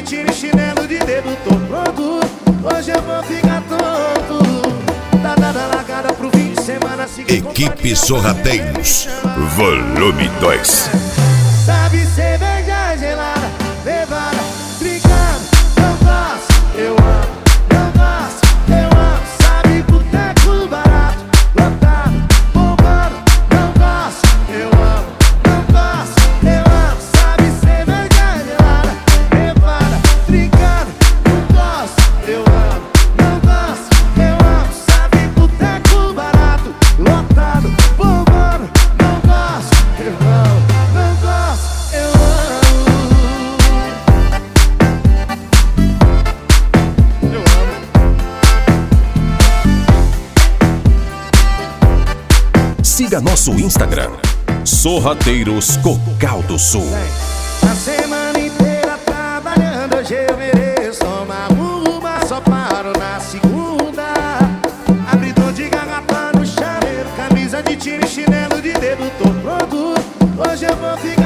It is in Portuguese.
time, chinelo de dedo, tô pronto. Hoje eu vou ficar tonto. Tá dada a largada pro fim de semana. Equipe Sorrateiros, volume 2. Sabe cerveja gelada, levada, brincando, não gosto, eu amo, não gosto, eu amo. Sabe boteco barato, lotado, bombando, não gosto, eu amo, não gosto, eu amo. Sabe cerveja gelada, levada, brincando, não gosto, eu amo, não gosto, eu amo. Sabe boteco barato, lotado, bombando, não gosto, eu amo, não gosto. Siga nosso Instagram, Sorrateiros Cocal do Sul. A semana inteira trabalhando, hoje eu mereço tomar uma, só paro na segunda. Abridor de garrafa no chaveiro, camisa de time, chinelo de dedo, tô pronto. Hoje eu vou ficar